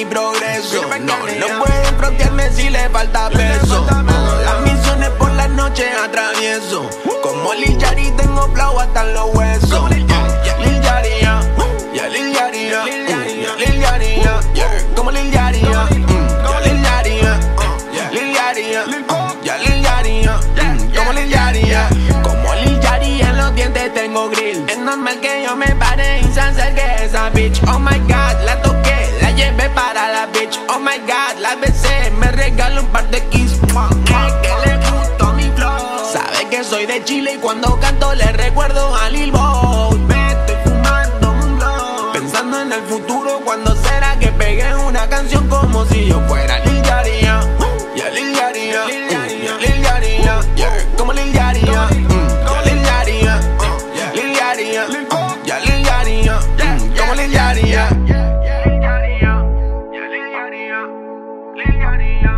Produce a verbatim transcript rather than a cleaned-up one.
mi progreso. No, no pueden frontearme si le falta peso. Las misiones por las noches atravieso. Como Lil Yachty tengo flow hasta en los huesos. Lil Yachty, yeah, Lil Yachty, yeah, Lil Yachty, yeah, como Lil Yachty, yeah, Lil Yachty, yeah, Lil Yachty, yeah, Lil Yachty, yeah, como Lil Yachty, yeah. Como Lil Yachty en los dientes tengo grill. Es normal que yo me pare y se acerque esa bitch. Oh my god, la toqué, la llevé para la bitch. Oh my god, la besé, me regaló un par de kiss. Que le gustó mi flow. Sabe que soy de Chile y cuando canto le recuerdo a Lil Bo. Me estoy fumando un blow, pensando en el futuro, cuando será que pegué una canción como si yo fuera Lil Yachty, yeah, yeah, Lil Yachty, yeah, Lil Yachty, yeah, yeah, como Lil Yachty, yeah, Lil Yachty, yeah, Lil Yachty, yeah, yeah, Lil Yachty, yeah, como Lil Yachty, yeah, Lil Yachty, yeah, Lil Yachty, yeah.